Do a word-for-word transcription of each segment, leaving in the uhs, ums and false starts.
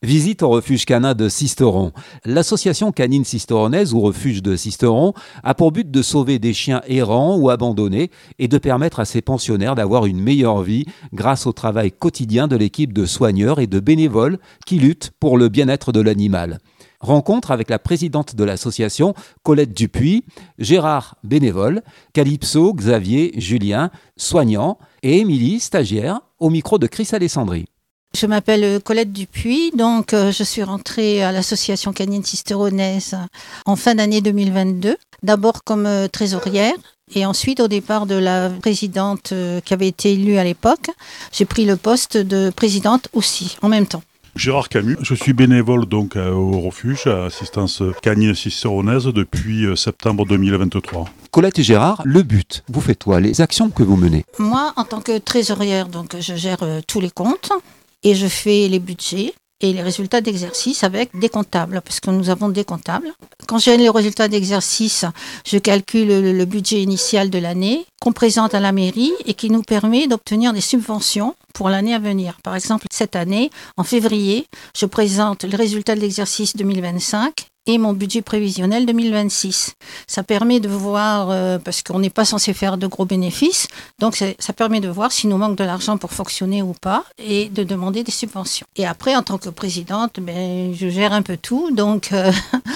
Visite au refuge canin de Sisteron. L'association canine sisteronnaise ou refuge de Sisteron a pour but de sauver des chiens errants ou abandonnés et de permettre à ses pensionnaires d'avoir une meilleure vie grâce au travail quotidien de l'équipe de soigneurs et de bénévoles qui luttent pour le bien-être de l'animal. Rencontre avec la présidente de l'association, Colette Dupuis, Gérard, bénévole, Calypso, Xavier, Julien, soignant et Émilie, stagiaire, au micro de Chris Alessandri. Je m'appelle Colette Dupuis, donc euh, je suis rentrée à l'association canine sisteronnaise en fin d'année deux mille vingt-deux, d'abord comme euh, trésorière et ensuite au départ de la présidente euh, qui avait été élue à l'époque, j'ai pris le poste de présidente aussi en même temps. Gérard Camus, je suis bénévole donc au refuge à assistance canine sisteronnaise depuis septembre deux mille vingt-trois. Colette et Gérard, le but, vous faites quoi? Les actions que vous menez? Moi, en tant que trésorière, donc je gère euh, tous les comptes. Et je fais les budgets et les résultats d'exercice avec des comptables, parce que nous avons des comptables. Quand j'ai les résultats d'exercice, je calcule le, le budget initial de l'année qu'on présente à la mairie et qui nous permet d'obtenir des subventions pour l'année à venir. Par exemple, cette année, en février, je présente les résultats de l'exercice deux mille vingt-cinq et mon budget prévisionnel deux mille vingt-six. Ça permet de voir, euh, parce qu'on n'est pas censé faire de gros bénéfices, donc ça permet de voir s'il nous manque de l'argent pour fonctionner ou pas et de demander des subventions. Et après, en tant que présidente, ben, je gère un peu tout, donc euh,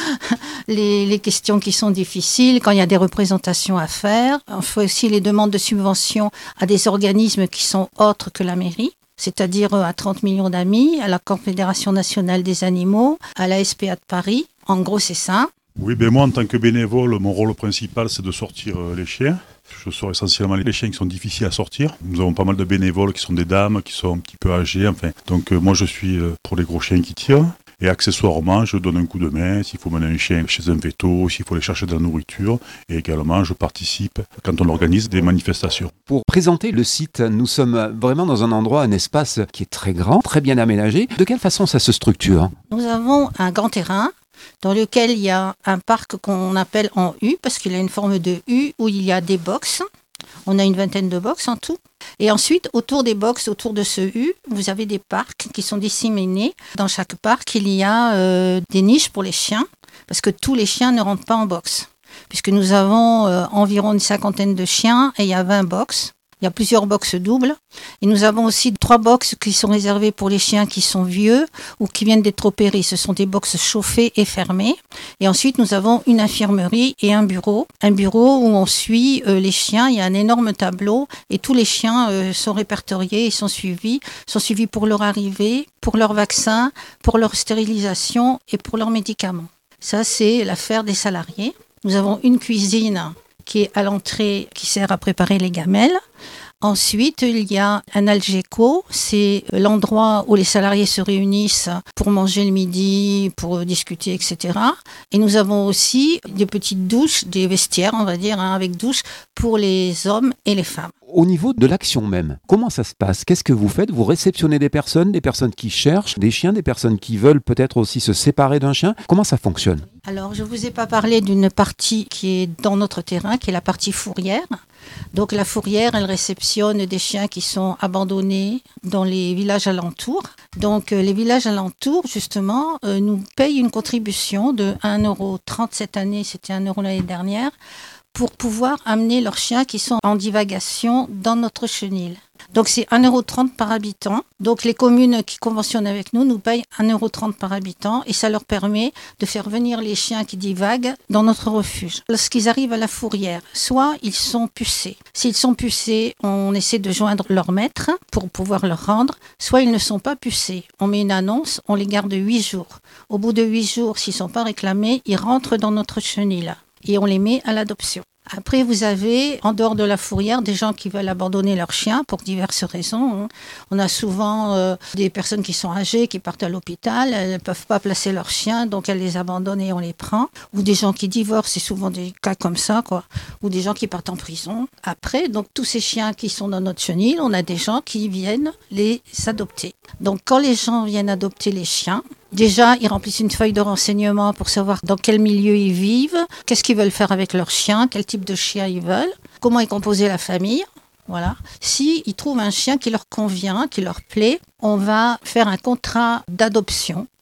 les, les questions qui sont difficiles, quand il y a des représentations à faire, on fait aussi les demandes de subventions à des organismes qui sont autres que la mairie, c'est-à-dire à trente millions d'amis, à la Confédération nationale des animaux, à la S P A de Paris. En gros, c'est ça. Oui, ben moi, en tant que bénévole, mon rôle principal, c'est de sortir les chiens. Je sors essentiellement les chiens qui sont difficiles à sortir. Nous avons pas mal de bénévoles qui sont des dames, qui sont un petit peu âgées. Enfin, donc euh, moi, je suis euh, pour les gros chiens qui tirent. Et accessoirement, je donne un coup de main s'il faut mener un chien chez un véto, s'il faut aller chercher de la nourriture. Et également, je participe quand on organise des manifestations. Pour présenter le site, nous sommes vraiment dans un endroit, un espace qui est très grand, très bien aménagé. De quelle façon ça se structure? Nous avons un grand terrain dans lequel il y a un parc qu'on appelle en U, parce qu'il a une forme de U où il y a des boxes. On a une vingtaine de boxes en tout. Et ensuite, autour des boxes, autour de ce U, vous avez des parcs qui sont disséminés. Dans chaque parc, il y a euh, des niches pour les chiens, parce que tous les chiens ne rentrent pas en box. Puisque nous avons euh, environ une cinquantaine de chiens et il y a vingt boxes. Il y a plusieurs boxes doubles. Et nous avons aussi trois boxes qui sont réservées pour les chiens qui sont vieux ou qui viennent d'être opérés. Ce sont des boxes chauffées et fermées. Et ensuite, nous avons une infirmerie et un bureau. Un bureau où on suit euh, les chiens. Il y a un énorme tableau et tous les chiens euh, sont répertoriés et sont suivis. sont suivis pour leur arrivée, pour leur vaccin, pour leur stérilisation et pour leurs médicaments. Ça, c'est l'affaire des salariés. Nous avons une cuisine qui est à l'entrée, qui sert à préparer les gamelles. Ensuite, il y a un algéco, c'est l'endroit où les salariés se réunissent pour manger le midi, pour discuter, et cetera. Et nous avons aussi des petites douches, des vestiaires, on va dire, hein, avec douche pour les hommes et les femmes. Au niveau de l'action même, comment ça se passe? Qu'est-ce que vous faites? Vous réceptionnez des personnes, des personnes qui cherchent des chiens, des personnes qui veulent peut-être aussi se séparer d'un chien. Comment ça fonctionne? Alors, je ne vous ai pas parlé d'une partie qui est dans notre terrain, qui est la partie fourrière. Donc, la fourrière, elle réceptionne des chiens qui sont abandonnés dans les villages alentours. Donc, euh, les villages alentours, justement, euh, nous payent une contribution de un euro trente cette année, c'était un euro l'année dernière, pour pouvoir amener leurs chiens qui sont en divagation dans notre chenil. Donc c'est un euro trente par habitant. Donc les communes qui conventionnent avec nous nous payent un euro trente par habitant et ça leur permet de faire venir les chiens qui divaguent dans notre refuge. Lorsqu'ils arrivent à la fourrière, soit ils sont pucés. S'ils sont pucés, on essaie de joindre leur maître pour pouvoir leur rendre, soit ils ne sont pas pucés. On met une annonce, on les garde huit jours. Au bout de huit jours, s'ils ne sont pas réclamés, ils rentrent dans notre chenil et on les met à l'adoption. Après, vous avez, en dehors de la fourrière, des gens qui veulent abandonner leurs chiens pour diverses raisons. On a souvent euh, des personnes qui sont âgées, qui partent à l'hôpital, elles ne peuvent pas placer leurs chiens, donc elles les abandonnent et on les prend. Ou des gens qui divorcent, c'est souvent des cas comme ça, quoi. Ou des gens qui partent en prison. Après, donc tous ces chiens qui sont dans notre chenil, on a des gens qui viennent les adopter. Donc quand les gens viennent adopter les chiens, déjà, ils remplissent une feuille de renseignement pour savoir dans quel milieu ils vivent, qu'est-ce qu'ils veulent faire avec leurs chiens, quel type de chien ils veulent, comment est composée la famille. Voilà. Si ils trouvent un chien qui leur convient, qui leur plaît, on va faire un contrat d'adoption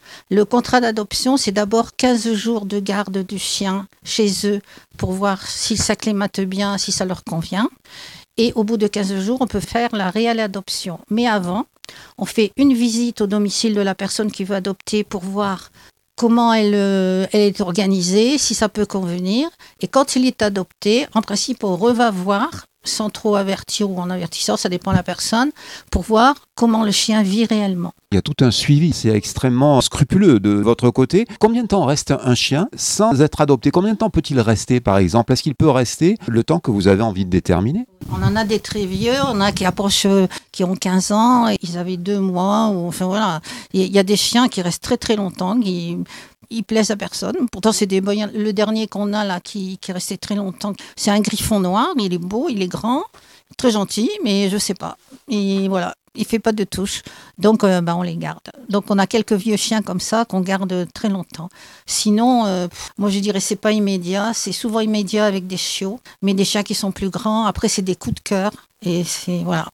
Le contrat d'adoption, c'est d'abord quinze jours de garde du chien chez eux pour voir s'ils s'acclimatent bien, si ça leur convient. Et au bout de quinze jours, on peut faire la réelle adoption. Mais avant, on fait une visite au domicile de la personne qui veut adopter pour voir comment elle, euh, elle est organisée, si ça peut convenir. Et quand il est adopté, en principe, on va voir, sans trop avertir ou en avertissant, ça dépend de la personne, pour voir comment le chien vit réellement. Il y a tout un suivi, c'est extrêmement scrupuleux de votre côté. Combien de temps reste un chien sans être adopté? Combien de temps peut-il rester, par exemple? Est-ce qu'il peut rester le temps que vous avez envie de déterminer? On en a des très vieux, on a qui approchent, euh, qui ont quinze ans, et ils avaient deux mois, ou enfin voilà. Il y a des chiens qui restent très très longtemps, qui ils plaisent à personne. Pourtant, c'est des boyens. Le dernier qu'on a là, qui, qui est resté très longtemps, c'est un griffon noir. Il est beau, il est grand, très gentil, mais je sais pas. Et voilà, il fait pas de touche. Donc, euh, bah, on les garde. Donc, on a quelques vieux chiens comme ça qu'on garde très longtemps. Sinon, euh, moi, je dirais c'est pas immédiat. C'est souvent immédiat avec des chiots, mais des chiens qui sont plus grands. Après, c'est des coups de cœur. Et c'est voilà.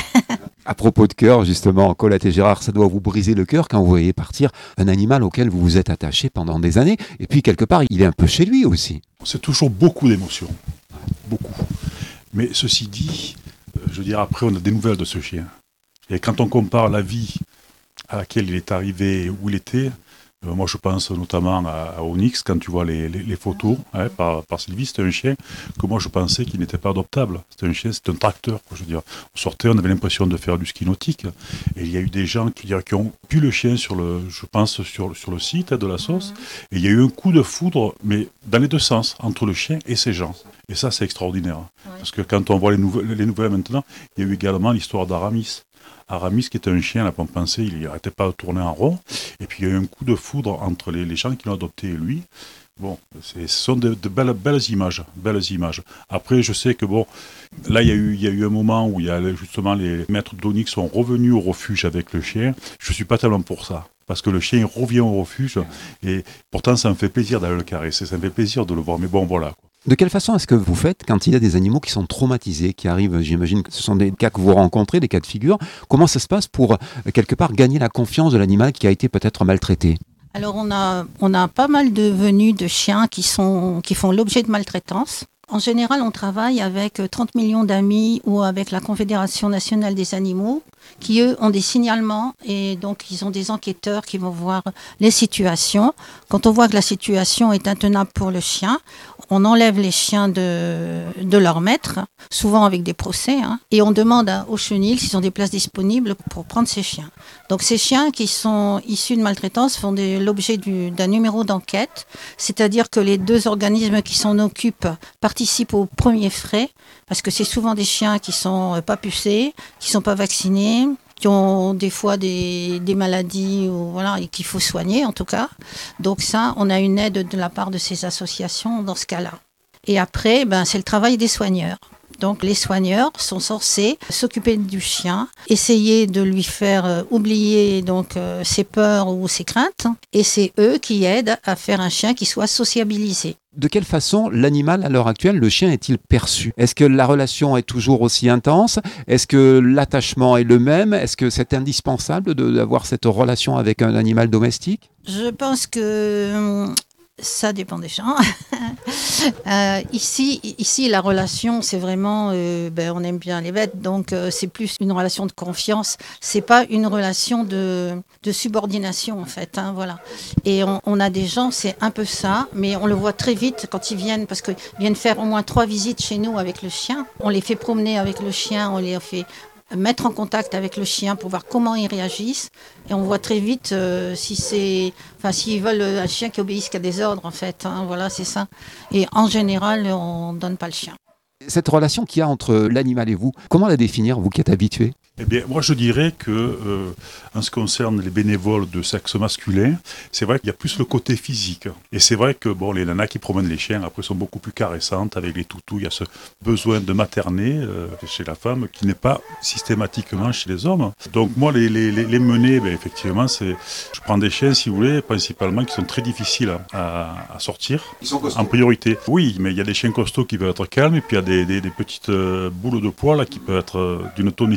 À propos de cœur, justement, Colette et Gérard, ça doit vous briser le cœur quand vous voyez partir un animal auquel vous vous êtes attaché pendant des années. Et puis, quelque part, il est un peu chez lui aussi. C'est toujours beaucoup d'émotions. Beaucoup. Mais ceci dit, je veux dire, après, on a des nouvelles de ce chien. Et quand on compare la vie à laquelle il est arrivé, où il était, euh, moi je pense notamment à, à Onyx, quand tu vois les, les, les photos hein, par, par Sylvie, c'était un chien que moi je pensais qu'il n'était pas adoptable. C'était un chien, c'était un tracteur. Quoi, je veux dire. On sortait, on avait l'impression de faire du ski nautique. Et il y a eu des gens qui, dire, qui ont pu le chien, sur le, je pense, sur, sur le site hein, de la sauce. Mmh. Et il y a eu un coup de foudre, mais dans les deux sens, entre le chien et ses gens. Et ça, c'est extraordinaire. Ouais. Parce que quand on voit les nouvelles, les nouvelles maintenant, il y a eu également l'histoire d'Aramis. Aramis, qui était un chien, là, on pensait, il n'arrêtait pas de tourner en rond. Et puis, il y a eu un coup de foudre entre les, les gens qui l'ont adopté et lui. Bon, c'est, ce sont de, de belles, belles images, belles images. Après, je sais que, bon, là, il y a eu, il y a eu un moment où il y a justement les maîtres d'Onyx sont revenus au refuge avec le chien. Je ne suis pas tellement pour ça. Parce que le chien il revient au refuge. Et pourtant, ça me fait plaisir d'aller le caresser. Ça me fait plaisir de le voir. Mais bon, voilà, quoi. De quelle façon est-ce que vous faites quand il y a des animaux qui sont traumatisés, qui arrivent, j'imagine que ce sont des cas que vous rencontrez, des cas de figure. Comment ça se passe pour, quelque part, gagner la confiance de l'animal qui a été peut-être maltraité? Alors, on a, on a pas mal de venues de chiens qui, sont, qui font l'objet de maltraitance. En général, on travaille avec trente millions d'amis ou avec la Confédération nationale des animaux qui, eux, ont des signalements et donc ils ont des enquêteurs qui vont voir les situations. Quand on voit que la situation est intenable pour le chien, on enlève les chiens de, de leur maître, souvent avec des procès, hein, et on demande à, aux chenils s'ils ont des places disponibles pour prendre ces chiens. Donc ces chiens qui sont issus de maltraitance font des, l'objet du, d'un numéro d'enquête, c'est-à-dire que les deux organismes qui s'en occupent participent aux premiers frais, parce que c'est souvent des chiens qui sont pas pucés, qui sont pas vaccinés, qui ont des fois des, des maladies ou, voilà, et qu'il faut soigner en tout cas. Donc ça, on a une aide de la part de ces associations dans ce cas-là. Et après, ben, c'est le travail des soigneurs. Donc les soigneurs sont censés s'occuper du chien, essayer de lui faire oublier donc euh, ses peurs ou ses craintes, et c'est eux qui aident à faire un chien qui soit sociabilisé. De quelle façon l'animal, à l'heure actuelle, le chien est-il perçu? Est-ce que la relation est toujours aussi intense? Est-ce que l'attachement est le même? Est-ce que c'est indispensable de, d'avoir cette relation avec un animal domestique? Je pense que ça dépend des gens. euh, ici, ici, la relation, c'est vraiment, euh, ben, on aime bien les bêtes, donc euh, c'est plus une relation de confiance. C'est pas une relation de, de subordination en fait. Hein, voilà. Et on, on a des gens, c'est un peu ça, mais on le voit très vite quand ils viennent, parce qu'ils viennent faire au moins trois visites chez nous avec le chien. On les fait promener avec le chien, on les fait mettre en contact avec le chien pour voir comment ils réagissent, et on voit très vite euh, si c'est, enfin s'ils veulent un chien qui obéisse qu'à des ordres en fait, hein, voilà c'est ça. Et en général on donne pas le chien. Cette relation qu'il y a entre l'animal et vous, comment la définir, vous qui êtes habitué? Eh bien, moi je dirais que, euh, en ce qui concerne les bénévoles de sexe masculin, c'est vrai qu'il y a plus le côté physique. Et c'est vrai que bon, les nanas qui promènent les chiens, après, sont beaucoup plus caressantes avec les toutous. Il y a ce besoin de materner euh, chez la femme qui n'est pas systématiquement chez les hommes. Donc moi, les, les, les mener, ben, effectivement, c'est, je prends des chiens, si vous voulez, principalement, qui sont très difficiles à, à sortir. Ils sont costauds. En priorité. Oui, mais il y a des chiens costauds qui peuvent être calmes, et puis il y a des, des, des petites euh, boules de poils là, qui peuvent être euh, d'une tonicité extrêmement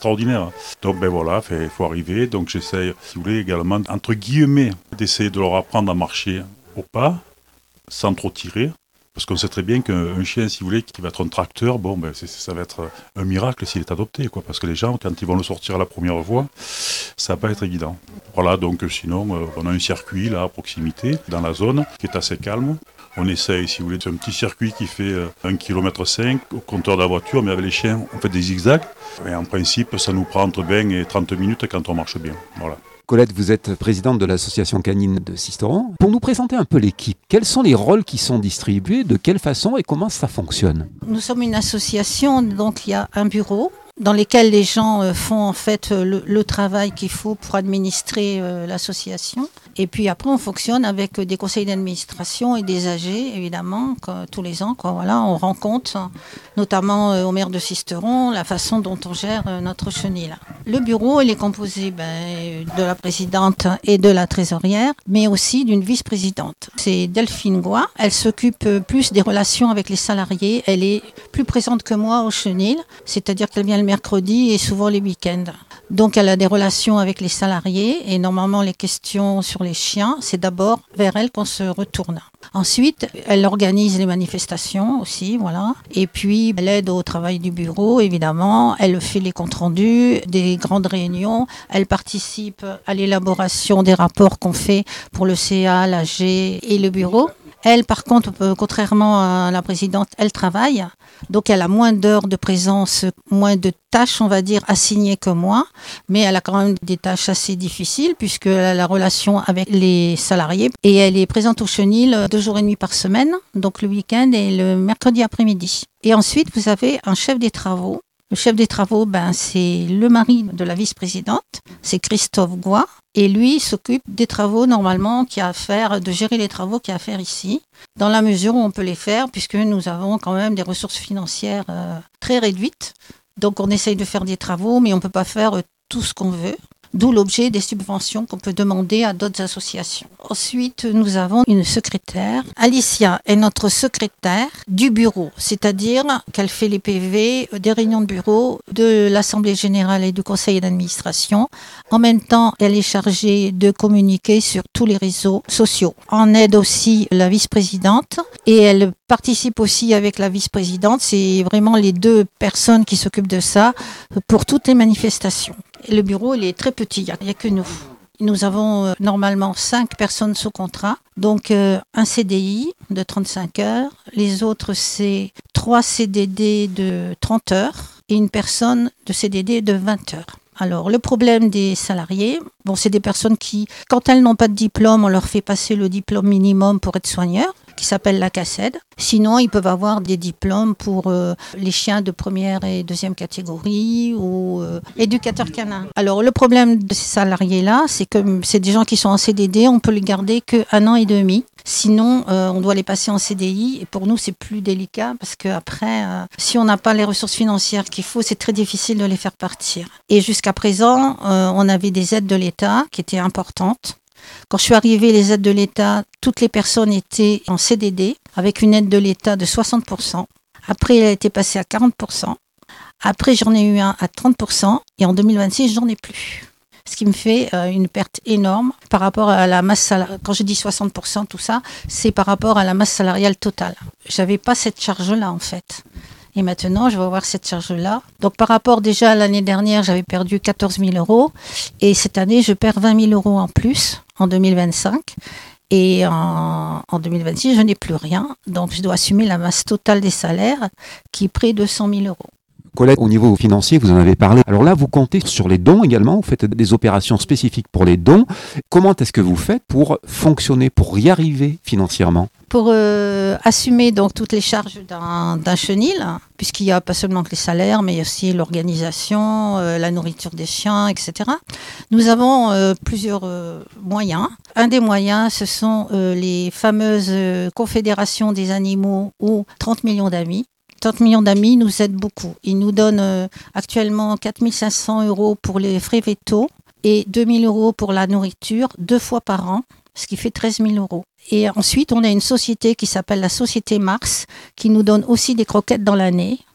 extraordinaire. Donc ben voilà, il faut arriver. Donc j'essaye, si vous voulez, également, entre guillemets, d'essayer de leur apprendre à marcher au pas, sans trop tirer. Parce qu'on sait très bien qu'un chien, si vous voulez, qui va être un tracteur, bon, ben c'est, ça va être un miracle s'il est adopté, quoi. Parce que les gens, quand ils vont le sortir la première fois, ça va pas être évident. Voilà, donc sinon, euh, on a un circuit là à proximité, dans la zone, qui est assez calme. On essaye, si vous voulez, c'est un petit circuit qui fait euh, un kilomètre cinq au compteur de la voiture, mais avec les chiens, on fait des zigzags. Et en principe, ça nous prend entre vingt et trente minutes quand on marche bien. Voilà. Colette, vous êtes présidente de l'association canine de Sisteron. Pour nous présenter un peu l'équipe, quels sont les rôles qui sont distribués, de quelle façon et comment ça fonctionne? Nous sommes une association, donc il y a un bureau dans lequel les gens font en fait le, le travail qu'il faut pour administrer euh, l'association. Et puis après, on fonctionne avec des conseils d'administration et des A G, évidemment, quoi, tous les ans. Quoi, voilà, on rend compte, notamment euh, au maire de Sisteron, la façon dont on gère euh, notre chenil. Le bureau, il est composé ben, de la présidente et de la trésorière, mais aussi d'une vice-présidente. C'est Delphine Goua. Elle s'occupe plus des relations avec les salariés. Elle est plus présente que moi au chenil, c'est-à-dire qu'elle vient le mercredi et souvent les week-ends. Donc elle a des relations avec les salariés et normalement les questions sur les chiens, c'est d'abord vers elle qu'on se retourne. Ensuite, elle organise les manifestations aussi, voilà. Et puis, elle aide au travail du bureau, évidemment. Elle fait les comptes rendus des grandes réunions. Elle participe à l'élaboration des rapports qu'on fait pour le C A, l'A G et le bureau. Elle, par contre, contrairement à la présidente, elle travaille. Donc, elle a moins d'heures de présence, moins de tâches, on va dire, assignées que moi. Mais elle a quand même des tâches assez difficiles puisqu'elle a la relation avec les salariés. Et elle est présente au chenil deux jours et demi par semaine, donc le week-end et le mercredi après-midi. Et ensuite, vous avez un chef des travaux. Le chef des travaux, ben, c'est le mari de la vice-présidente, c'est Christophe Goua. Et lui s'occupe des travaux normalement qu'il y a à faire, de gérer les travaux qu'il y a à faire ici, dans la mesure où on peut les faire, puisque nous avons quand même des ressources financières euh, très réduites. Donc on essaye de faire des travaux, mais on ne peut pas faire euh, tout ce qu'on veut. D'où l'objet des subventions qu'on peut demander à d'autres associations. Ensuite, nous avons une secrétaire. Alicia est notre secrétaire du bureau, c'est-à-dire qu'elle fait les P V des réunions de bureau de l'Assemblée générale et du conseil d'administration. En même temps, elle est chargée de communiquer sur tous les réseaux sociaux. En aide aussi la vice-présidente et elle participe aussi avec la vice-présidente. C'est vraiment les deux personnes qui s'occupent de ça pour toutes les manifestations. Le bureau, il est très petit, il n'y a, a que nous. Nous avons euh, normalement cinq personnes sous contrat, donc euh, un C D I de trente-cinq heures, les autres c'est trois C D D de trente heures et une personne de C D D de vingt heures. Alors, le problème des salariés, bon, c'est des personnes qui, quand elles n'ont pas de diplôme, on leur fait passer le diplôme minimum pour être soigneur, qui s'appelle la CACED. Sinon, ils peuvent avoir des diplômes pour euh, les chiens de première et deuxième catégorie ou euh, éducateurs canins. Alors, le problème de ces salariés-là, c'est que c'est des gens qui sont en C D D, on peut les garder qu'un an et demi. Sinon, euh, on doit les passer en C D I et pour nous, c'est plus délicat parce qu'après, euh, si on n'a pas les ressources financières qu'il faut, c'est très difficile de les faire partir. Et jusqu'à présent, euh, on avait des aides de l'État qui étaient importantes. Quand je suis arrivée, les aides de l'État, toutes les personnes étaient en C D D avec une aide de l'État de soixante pour cent. Après, elle a été passée à quarante pour cent. Après, j'en ai eu un à trente pour cent et en deux mille vingt-six, j'en ai plus. Ce qui me fait euh, une perte énorme par rapport à la masse salariale. Quand je dis soixante pour cent, tout ça, c'est par rapport à la masse salariale totale. J'avais pas cette charge-là, en fait. Et maintenant, je vais avoir cette charge-là. Donc, par rapport déjà à l'année dernière, j'avais perdu quatorze mille euros. Et cette année, je perds vingt mille euros en plus en deux mille vingt-cinq. Et en, en deux mille vingt-six, je n'ai plus rien. Donc, je dois assumer la masse totale des salaires qui est près de cent mille euros. Colette, au niveau financier, vous en avez parlé. Alors là, vous comptez sur les dons également. Vous faites des opérations spécifiques pour les dons. Comment est-ce que vous faites pour fonctionner, pour y arriver financièrement ? Pour euh, assumer donc toutes les charges d'un, d'un chenil, puisqu'il n'y a pas seulement que les salaires, mais aussi l'organisation, euh, la nourriture des chiens, et cetera. Nous avons euh, plusieurs euh, moyens. Un des moyens, ce sont euh, les fameuses euh, confédérations des animaux ou trente millions d'amis. trente millions d'amis nous aident beaucoup. Ils nous donnent euh, actuellement quatre mille cinq cents euros pour les frais vétos et deux mille euros pour la nourriture deux fois par an, ce qui fait treize mille euros. Et ensuite, on a une société qui s'appelle la Société Mars, qui nous donne aussi des croquettes dans l'année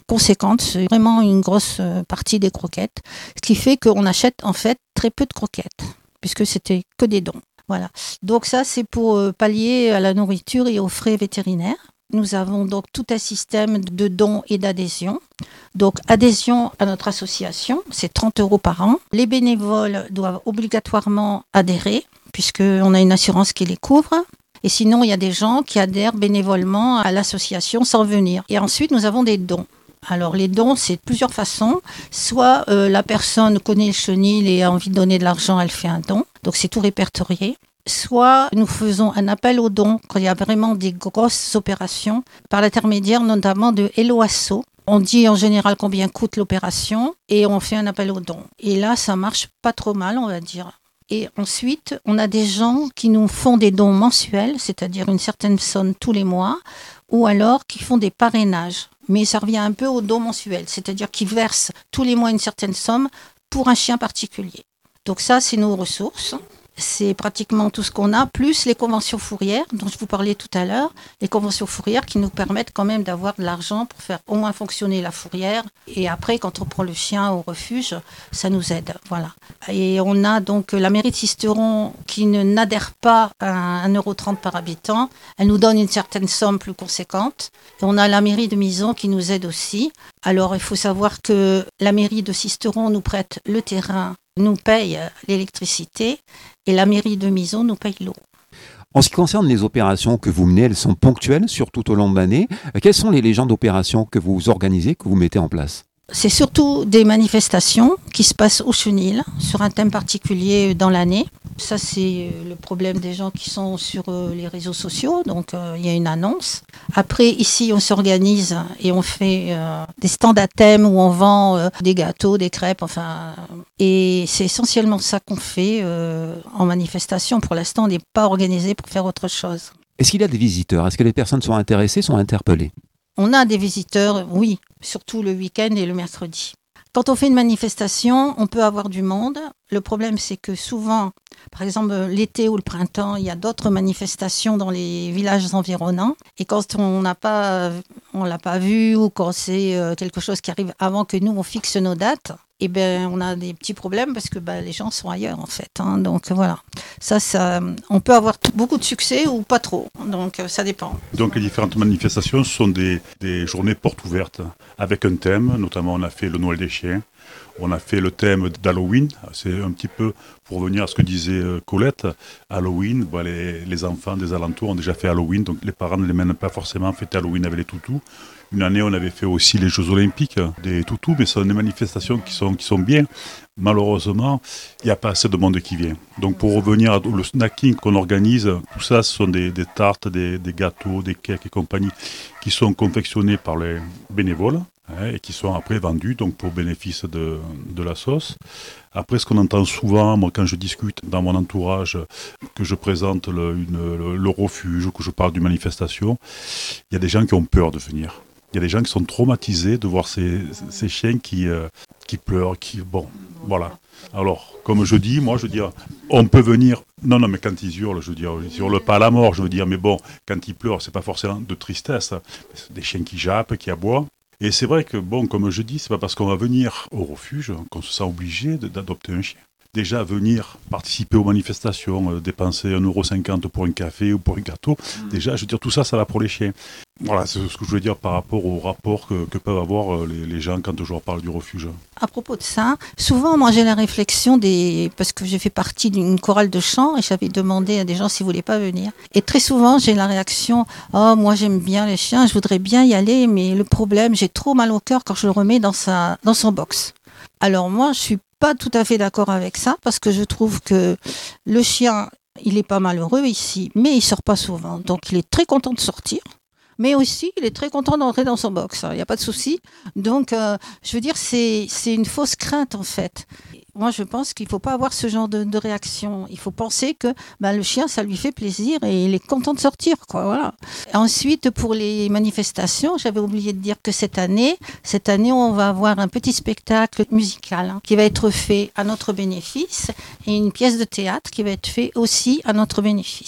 conséquente, c'est vraiment une grosse partie des croquettes, ce qui fait qu'on achète en fait très peu de croquettes, puisque c'était que des dons. Voilà. Donc ça, c'est pour pallier à la nourriture et aux frais vétérinaires. Nous avons donc tout un système de dons et d'adhésion. Donc adhésion à notre association, c'est trente euros par an. Les bénévoles doivent obligatoirement adhérer, puisqu'on a une assurance qui les couvre. Et sinon, il y a des gens qui adhèrent bénévolement à l'association sans venir. Et ensuite, nous avons des dons. Alors les dons, c'est de plusieurs façons. Soit euh, la personne connaît le chenil et a envie de donner de l'argent, elle fait un don. Donc c'est tout répertorié. Soit nous faisons un appel aux dons quand il y a vraiment des grosses opérations, par l'intermédiaire notamment de Hello Asso. On dit en général combien coûte l'opération et on fait un appel aux dons. Et là, ça marche pas trop mal, on va dire. Et ensuite, on a des gens qui nous font des dons mensuels, c'est-à-dire une certaine somme tous les mois, ou alors qui font des parrainages. Mais ça revient un peu au don mensuel, c'est-à-dire qu'ils versent tous les mois une certaine somme pour un chien particulier. Donc ça, c'est nos ressources. C'est pratiquement tout ce qu'on a, plus les conventions fourrières dont je vous parlais tout à l'heure. Les conventions fourrières qui nous permettent quand même d'avoir de l'argent pour faire au moins fonctionner la fourrière. Et après, quand on prend le chien au refuge, ça nous aide. Voilà. Et on a donc la mairie de Sisteron qui ne n'adhère pas à un euro trente par habitant. Elle nous donne une certaine somme plus conséquente. Et on a la mairie de Mison qui nous aide aussi. Alors, il faut savoir que la mairie de Sisteron nous prête le terrain, nous paye l'électricité et la mairie de Mison nous paye l'eau. En ce qui concerne les opérations que vous menez, elles sont ponctuelles sur tout au long de l'année. Quelles sont les légendes d'opérations que vous organisez, que vous mettez en place ? C'est surtout des manifestations qui se passent au Chenil, sur un thème particulier dans l'année. Ça, c'est le problème des gens qui sont sur les réseaux sociaux, donc euh, il y a une annonce. Après, ici, on s'organise et on fait euh, des stands à thème où on vend euh, des gâteaux, des crêpes, enfin... Et c'est essentiellement ça qu'on fait euh, en manifestation. Pour l'instant, on n'est pas organisé pour faire autre chose. Est-ce qu'il y a des visiteurs ? Est-ce que les personnes sont intéressées, sont interpellées ? On a des visiteurs, oui, surtout le week-end et le mercredi. Quand on fait une manifestation, on peut avoir du monde. Le problème, c'est que souvent, par exemple, l'été ou le printemps, il y a d'autres manifestations dans les villages environnants. Et quand on n'a pas, on l'a pas vu ou quand c'est quelque chose qui arrive avant que nous, on fixe nos dates, eh ben, on a des petits problèmes parce que ben, les gens sont ailleurs, en fait. Hein. Donc, voilà. Ça, ça, on peut avoir t- beaucoup de succès ou pas trop. Donc, ça dépend. Donc, les différentes manifestations sont des, des journées portes ouvertes avec un thème. Notamment, on a fait le Noël des chiens. On a fait le thème d'Halloween. C'est un petit peu pour revenir à ce que disait Colette. Halloween, bah les, les enfants des alentours ont déjà fait Halloween. Donc, les parents ne les mènent pas forcément fêter Halloween avec les toutous. Une année, on avait fait aussi les Jeux Olympiques des toutous, mais ce sont des manifestations qui sont, qui sont bien. Malheureusement, il n'y a pas assez de monde qui vient. Donc, pour revenir au snacking qu'on organise, tout ça, ce sont des, des tartes, des, des gâteaux, des cakes et compagnie qui sont confectionnés par les bénévoles hein, et qui sont après vendus donc, pour bénéfice de, de la sauce. Après, ce qu'on entend souvent, moi, quand je discute dans mon entourage, que je présente le, une, le, le refuge ou que je parle d'une manifestation, il y a des gens qui ont peur de venir. Il y a des gens qui sont traumatisés de voir ces, ces chiens qui, euh, qui pleurent, qui... Bon, voilà. Alors, comme je dis, moi, je veux dire, on peut venir... Non, non, mais quand ils hurlent, je veux dire, ils hurlent pas à la mort, je veux dire, mais bon, quand ils pleurent, c'est pas forcément de tristesse. C'est des chiens qui jappent, qui aboient. Et c'est vrai que, bon, comme je dis, c'est pas parce qu'on va venir au refuge qu'on se sent obligé de, d'adopter un chien. Déjà, venir participer aux manifestations, euh, dépenser un euro cinquante pour un café ou pour un gâteau, mmh. déjà, je veux dire, tout ça, ça va pour les chiens. Voilà, c'est ce que je voulais dire par rapport au rapport que, que peuvent avoir euh, les, les gens quand je leur parle du refuge. À propos de ça, souvent, moi, j'ai la réflexion des... Parce que j'ai fait partie d'une chorale de chant et j'avais demandé à des gens s'ils ne voulaient pas venir. Et très souvent, j'ai la réaction « Oh, moi, j'aime bien les chiens, je voudrais bien y aller, mais le problème, j'ai trop mal au cœur quand je le remets dans, sa... dans son box. » Alors moi, je suis pas tout à fait d'accord avec ça parce que je trouve que le chien, il est pas malheureux ici, mais il sort pas souvent. Donc il est très content de sortir, mais aussi il est très content d'entrer dans son box. Il n'y a pas de souci. Donc euh, je veux dire, c'est c'est une fausse crainte en fait. Moi, je pense qu'il ne faut pas avoir ce genre de, de réaction. Il faut penser que ben, le chien, ça lui fait plaisir et il est content de sortir, quoi. Voilà. Ensuite, pour les manifestations, j'avais oublié de dire que cette année, cette année, on va avoir un petit spectacle musical hein, qui va être fait à notre bénéfice et une pièce de théâtre qui va être faite aussi à notre bénéfice.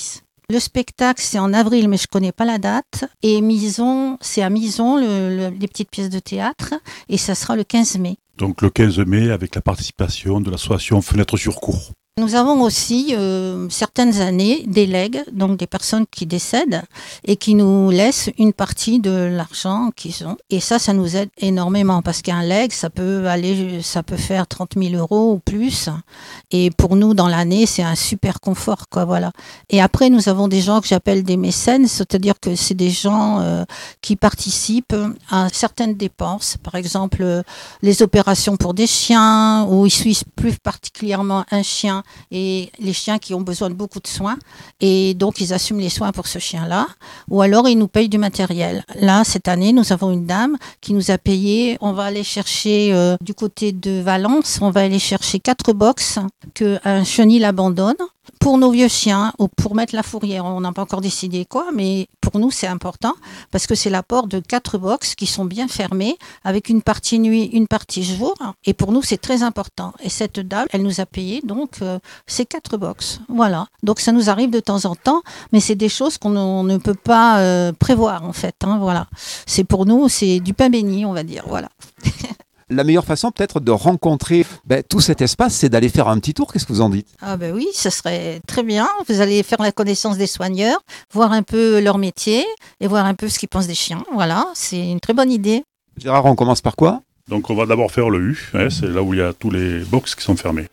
Le spectacle, c'est en avril, mais je connais pas la date. Et Mison, c'est à Mison, le, le, les petites pièces de théâtre. Et ça sera le quinze mai. Donc le quinze mai, avec la participation de l'association Fenêtre sur Cour. Nous avons aussi, euh, certaines années, des legs, donc des personnes qui décèdent et qui nous laissent une partie de l'argent qu'ils ont. Et ça, ça nous aide énormément parce qu'un leg, ça peut aller, ça peut faire trente mille euros ou plus. Et pour nous, dans l'année, c'est un super confort, quoi, voilà. Et après, nous avons des gens que j'appelle des mécènes, c'est-à-dire que c'est des gens euh, qui participent à certaines dépenses. Par exemple, euh, les opérations pour des chiens, ou ils suivent plus particulièrement un chien et les chiens qui ont besoin de beaucoup de soins et donc ils assument les soins pour ce chien-là, ou alors ils nous payent du matériel. Là, cette année, nous avons une dame qui nous a payé, on va aller chercher euh, du côté de Valence, on va aller chercher quatre box qu'un chenil abandonne pour nos vieux chiens ou pour mettre la fourrière. On n'a pas encore décidé quoi, mais pour nous c'est important parce que c'est l'apport de quatre box qui sont bien fermées avec une partie nuit, une partie jour, et pour nous c'est très important. Et cette dame, elle nous a payé donc euh, ces quatre box. Voilà. Donc ça nous arrive de temps en temps, mais c'est des choses qu'on on ne peut pas euh, prévoir en fait. Hein, voilà. C'est pour nous, c'est du pain béni, on va dire. Voilà. La meilleure façon peut-être de rencontrer ben, tout cet espace, c'est d'aller faire un petit tour. Qu'est-ce que vous en dites ? Ah ben oui, ça serait très bien. Vous allez faire la connaissance des soigneurs, voir un peu leur métier et voir un peu ce qu'ils pensent des chiens. Voilà, c'est une très bonne idée. Gérard, on commence par quoi ? Donc on va d'abord faire le U, hein, c'est là où il y a tous les box qui sont fermés.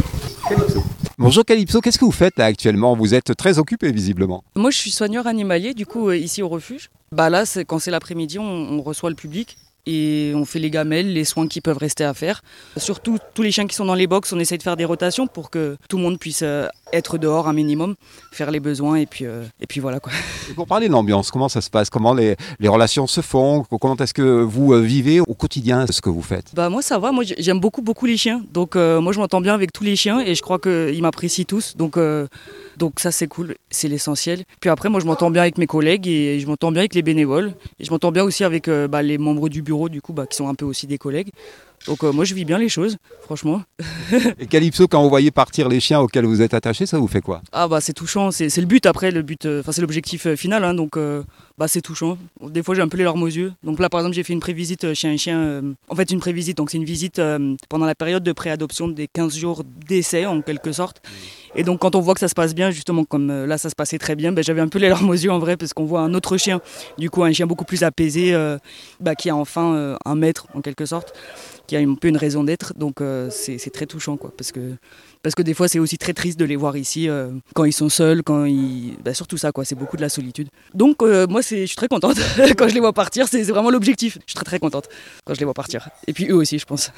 Bonjour Calypso, qu'est-ce que vous faites là actuellement ? Vous êtes très occupé visiblement. Moi je suis soigneur animalier du coup euh, ici au refuge. Bah là c'est, quand c'est l'après-midi on, on reçoit le public et on fait les gamelles, les soins qui peuvent rester à faire. Surtout tous les chiens qui sont dans les box, on essaie de faire des rotations pour que tout le monde puisse euh, être dehors un minimum, faire les besoins et puis, euh, et puis voilà quoi. Et pour parler de l'ambiance, comment ça se passe ? Comment les, les relations se font ? Comment est-ce que vous euh, vivez au quotidien ce que vous faites ? Bah moi ça va, moi j'aime beaucoup beaucoup les chiens, donc euh, moi je m'entends bien avec tous les chiens et je crois qu'ils m'apprécient tous, donc, euh, donc ça c'est cool, c'est l'essentiel. Puis après moi je m'entends bien avec mes collègues et je m'entends bien avec les bénévoles et je m'entends bien aussi avec euh, bah, les membres du bureau du coup bah, qui sont un peu aussi des collègues. Donc euh, moi je vis bien les choses, franchement. Et Calypso, quand vous voyez partir les chiens auxquels vous êtes attaché, ça vous fait quoi ? Ah bah c'est touchant, c'est, c'est le but après, le but, enfin euh, c'est l'objectif euh, final, hein, donc euh, bah c'est touchant. Des fois j'ai un peu les larmes aux yeux. Donc là par exemple j'ai fait une prévisite chez un chien, euh, en fait une prévisite, donc c'est une visite euh, pendant la période de préadoption des quinze jours d'essai en quelque sorte. Et donc quand on voit que ça se passe bien, justement comme euh, là ça se passait très bien, bah, j'avais un peu les larmes aux yeux en vrai parce qu'on voit un autre chien, du coup un chien beaucoup plus apaisé, euh, bah, qui a enfin euh, un maître en quelque sorte, qui a un peu une raison d'être, donc euh, c'est, c'est très touchant quoi, parce que, parce que des fois c'est aussi très triste de les voir ici, euh, quand ils sont seuls, quand ils... Bah, surtout ça quoi, c'est beaucoup de la solitude. Donc euh, moi c'est, je suis très contente, quand je les vois partir, c'est, c'est vraiment l'objectif, je suis très très contente quand je les vois partir, et puis eux aussi je pense.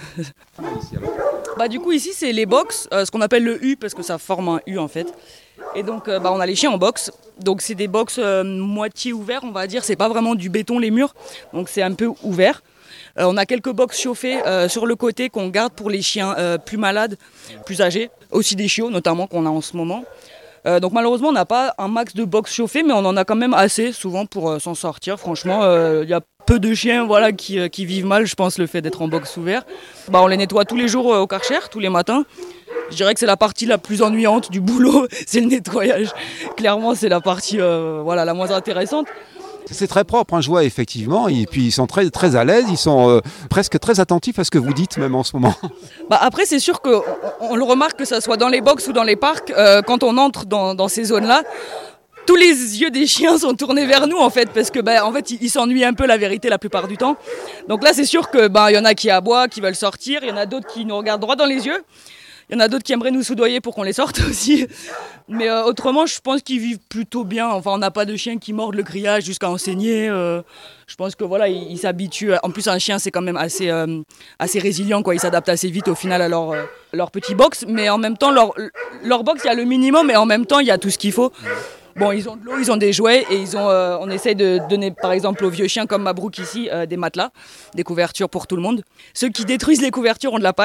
Bah du coup ici c'est les box, euh, ce qu'on appelle le U parce que ça forme un U en fait. Et donc euh, bah, on a les chiens en box, donc c'est des box euh, moitié ouverts on va dire, c'est pas vraiment du béton les murs, donc c'est un peu ouvert. Euh, on a quelques box chauffées euh, sur le côté qu'on garde pour les chiens euh, plus malades, plus âgés, aussi des chiots notamment qu'on a en ce moment. Euh, donc malheureusement on n'a pas un max de box chauffées mais on en a quand même assez souvent pour euh, s'en sortir. Franchement il euh, y a peu de chiens voilà, qui, euh, qui vivent mal je pense le fait d'être en box ouvert. Bah, on les nettoie tous les jours euh, au Karcher, tous les matins. Je dirais que c'est la partie la plus ennuyante du boulot, c'est le nettoyage. Clairement c'est la partie euh, voilà, la moins intéressante. C'est très propre, hein, je vois effectivement, et puis ils sont très, très à l'aise, ils sont euh, presque très attentifs à ce que vous dites même en ce moment. Bah après c'est sûr qu'on on le remarque que ça soit dans les box ou dans les parcs, euh, quand on entre dans, dans ces zones-là, tous les yeux des chiens sont tournés vers nous en fait, parce que bah, en fait ils, ils s'ennuient un peu la vérité la plupart du temps. Donc là c'est sûr que bah, y en a qui aboient, qui veulent sortir, il y en a d'autres qui nous regardent droit dans les yeux. Il y en a d'autres qui aimeraient nous soudoyer pour qu'on les sorte aussi. Mais euh, autrement, je pense qu'ils vivent plutôt bien. Enfin, on n'a pas de chiens qui mordent le grillage jusqu'à enseigner. Euh, je pense que voilà, ils, ils s'habituent. En plus, un chien, c'est quand même assez, euh, assez résilient, quoi. Ils s'adaptent assez vite au final à leur, euh, leur petit box. Mais en même temps, leur, leur box, il y a le minimum, et en même temps, il y a tout ce qu'il faut. Bon, ils ont de l'eau, ils ont des jouets, et ils ont, euh, on essaye de donner, par exemple, aux vieux chiens comme Mabrouk ici, euh, des matelas, des couvertures pour tout le monde. Ceux qui détruisent les couvertures ont de la paille.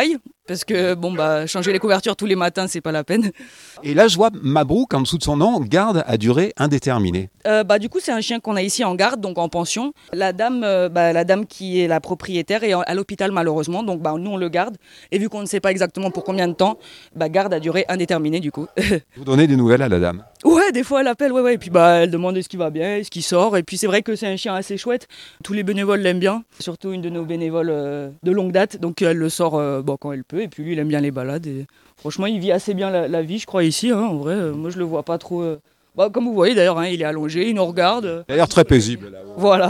parce que bon bah changer les couvertures tous les matins, c'est pas la peine. Et là, je vois Mabrouk en dessous de son nom, garde à durée indéterminée. Euh, bah du coup, c'est un chien qu'on a ici en garde, donc en pension. La dame, euh, bah, la dame qui est la propriétaire est à l'hôpital malheureusement, donc bah nous on le garde. Et vu qu'on ne sait pas exactement pour combien de temps, bah garde à durée indéterminée du coup. Vous donnez des nouvelles à la dame? Ouais, des fois elle appelle, ouais, ouais. Et puis bah elle demande est-ce qu'il va bien, est-ce qu'il sort. Et puis c'est vrai que c'est un chien assez chouette. Tous les bénévoles l'aiment bien, surtout une de nos bénévoles euh, de longue date, donc elle le sort euh, bon, quand elle peut. Et puis lui, il aime bien les balades. Et franchement, il vit assez bien la, la vie, je crois ici. Hein, en vrai, euh, moi je le vois pas trop. Euh... Bah, comme vous voyez d'ailleurs, hein, il est allongé, il nous regarde. Il a l'air très paisible là. Voilà.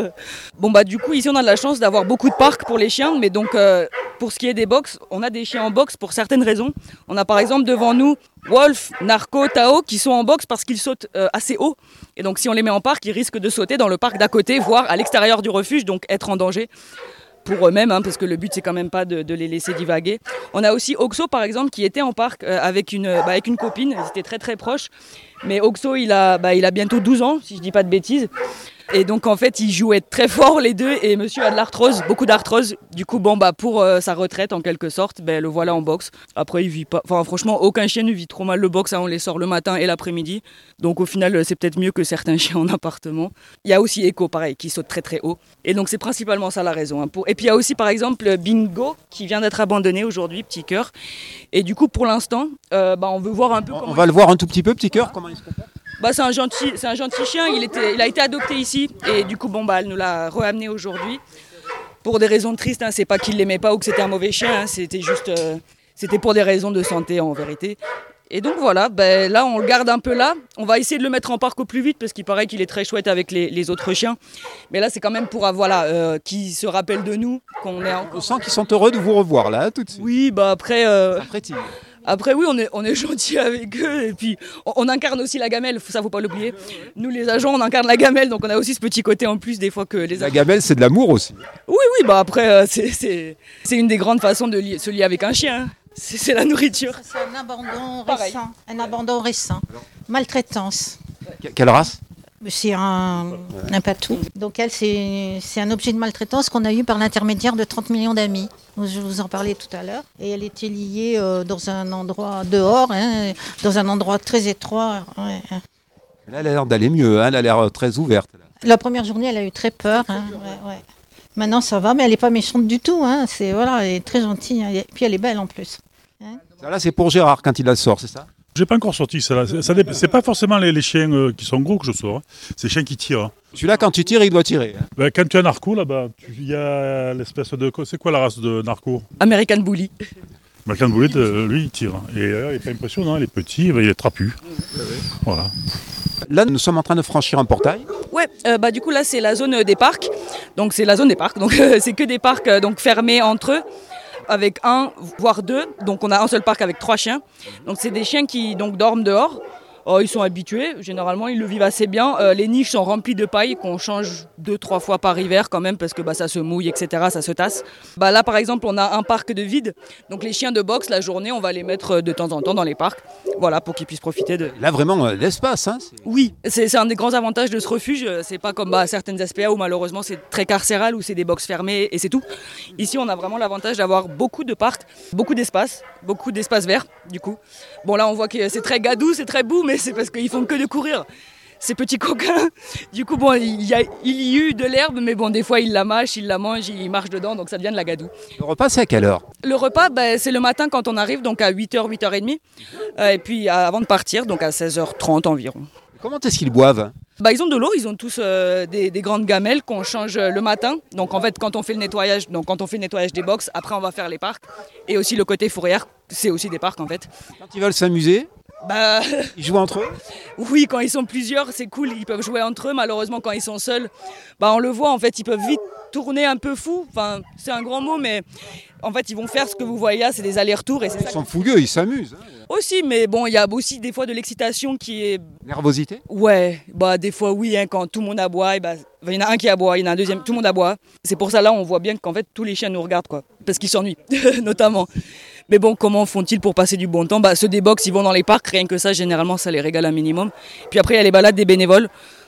Bon bah du coup ici on a de la chance d'avoir beaucoup de parcs pour les chiens, mais donc euh, pour ce qui est des box, on a des chiens en box pour certaines raisons. On a par exemple devant nous Wolf, Narco, Tao qui sont en box parce qu'ils sautent euh, assez haut. Et donc si on les met en parc, ils risquent de sauter dans le parc d'à côté, voire à l'extérieur du refuge, donc être en danger pour eux-mêmes, hein, parce que le but c'est quand même pas de, de les laisser divaguer. On a aussi Oxo par exemple qui était en parc euh, avec, une, bah, avec une copine, ils étaient très très proches. Mais Oxo il a, bah, il a bientôt douze ans si je dis pas de bêtises. Et donc en fait ils jouaient très fort les deux et monsieur a de l'arthrose, beaucoup d'arthrose. Du coup bon bah pour euh, sa retraite en quelque sorte, ben le voilà en boxe. Après il vit pas, enfin franchement aucun chien ne vit trop mal le boxe, hein, on les sort le matin et l'après-midi. Donc au final c'est peut-être mieux que certains chiens en appartement. Il y a aussi Echo pareil qui saute très très haut. Et donc c'est principalement ça la raison. Hein, pour... Et puis il y a aussi par exemple Bingo qui vient d'être abandonné aujourd'hui, petit cœur. Et du coup pour l'instant euh, bah, on veut voir un peu on comment... On va le voir un tout petit peu, petit cœur, comment il se comporte. Bah, c'est un gentil, c'est un gentil chien, il, était, il a été adopté ici et du coup bon, bah, elle nous l'a ramené aujourd'hui. Pour des raisons tristes, hein, c'est pas qu'il l'aimait pas ou que c'était un mauvais chien, hein, c'était juste euh, c'était pour des raisons de santé en vérité. Et donc voilà, bah, là on le garde un peu là, on va essayer de le mettre en parc au plus vite parce qu'il paraît qu'il est très chouette avec les, les autres chiens. Mais là c'est quand même pour voilà, euh, qu'ils se rappellent de nous, qu'on est en... On sent qu'ils sont heureux de vous revoir là, tout de suite. Oui, bah après... Euh... Après, tu... Après oui, on est, on est gentil avec eux et puis on, on incarne aussi la gamelle, ça faut pas l'oublier. Nous les agents, on incarne la gamelle, donc on a aussi ce petit côté en plus des fois que les... La gamelle, c'est de l'amour aussi. Oui, oui, bah après euh, c'est, c'est, c'est une des grandes façons de li- se lier avec un chien, hein. c'est, c'est la nourriture. C'est un abandon Pareil. récent, un abandon récent. Maltraitance. Que- Quelle race? C'est un, un patou. Donc elle, c'est, c'est un objet de maltraitance qu'on a eu par l'intermédiaire de trente millions d'amis. Je vous en parlais tout à l'heure. Et elle était liée euh, dans un endroit dehors, hein, dans un endroit très étroit. Ouais. Là, elle a l'air d'aller mieux, hein, elle a l'air très ouverte. Là. La première journée, elle a eu très peur. Hein, ouais, ouais. Maintenant, ça va, mais elle n'est pas méchante du tout. Hein. C'est, voilà, elle est très gentille. Hein. Et puis elle est belle en plus. Hein. Ça, là, c'est pour Gérard quand il la sort, c'est ça? J'ai pas encore sorti ça. Ça, ça dép- c'est pas forcément les, les chiens euh, qui sont gros que je sors. Hein. C'est les chiens qui tirent. Hein. Celui-là, quand tu tires, il doit tirer. Hein. Ben, quand tu as un narco là-bas, tu- il y a l'espèce de... C'est quoi la race de narco? American Bully. American Bullet, euh, lui, il tire. Et euh, il est pas impressionnant, il est petit, il est trapu. Voilà. Là, nous sommes en train de franchir un portail. Ouais, euh, bah du coup là c'est la zone des parcs, donc c'est la zone des parcs, donc euh, c'est que des parcs euh, donc fermés entre eux, avec un voire deux, donc on a un seul parc avec trois chiens, donc c'est des chiens qui donc dorment dehors. Oh, ils sont habitués, généralement ils le vivent assez bien. Euh, les niches sont remplies de paille qu'on change deux, trois fois par hiver quand même parce que bah, ça se mouille, et cetera, ça se tasse. Bah, là par exemple on a un parc de vide, donc les chiens de boxe la journée on va les mettre de temps en temps dans les parcs, voilà pour qu'ils puissent profiter de... Là, vraiment, euh, l'espace. Hein, c'est... Oui, c'est, c'est un des grands avantages de ce refuge, c'est pas comme bah, certaines S P A où malheureusement c'est très carcéral, où c'est des boxes fermées et c'est tout. Ici on a vraiment l'avantage d'avoir beaucoup de parcs, beaucoup d'espace, beaucoup d'espace vert du coup. Bon là on voit que c'est très gadou, c'est très beau, mais c'est parce qu'ils font que de courir, ces petits coquins. Du coup, bon, il y a, il y a eu de l'herbe, mais bon, des fois, ils la mâchent, ils la mangent, ils marchent dedans, donc ça devient de la gadoue. Le repas, c'est à quelle heure? Le repas, ben, c'est le matin quand on arrive, donc à huit heures, huit heures trente, euh, et puis avant de partir, donc à seize heures trente environ. Comment est-ce qu'ils boivent? Bah, ils ont de l'eau, ils ont tous euh, des, des grandes gamelles qu'on change le matin. Donc en fait, quand on fait le nettoyage, donc quand on fait le nettoyage des box, après on va faire les parcs. Et aussi le côté fourrière, c'est aussi des parcs en fait. Quand ils veulent s'amuser, bah, ils jouent entre eux? Oui, quand ils sont plusieurs, c'est cool, ils peuvent jouer entre eux. Malheureusement, quand ils sont seuls, bah, on le voit, en fait, ils peuvent vite tourner un peu fou. Enfin, c'est un grand mot, mais en fait, ils vont faire ce que vous voyez là, c'est des allers-retours. Et c'est Ils ça sont fougueux, ils s'amusent. Hein. aussi, mais bon, il y a aussi des fois de l'excitation qui est... Nervosité? Ouais, bah des fois oui, hein, quand tout le monde aboie, et bah, il y en a un qui aboie, il y en a un deuxième, tout le monde aboie. C'est pour ça là, on voit bien qu'en fait tous les chiens nous regardent quoi, parce qu'ils s'ennuient, notamment. Mais bon, comment font-ils pour passer du bon temps? Bah ceux des box, ils vont dans les parcs, rien que ça, généralement ça les régale un minimum. Puis après il y a les balades des bénévoles.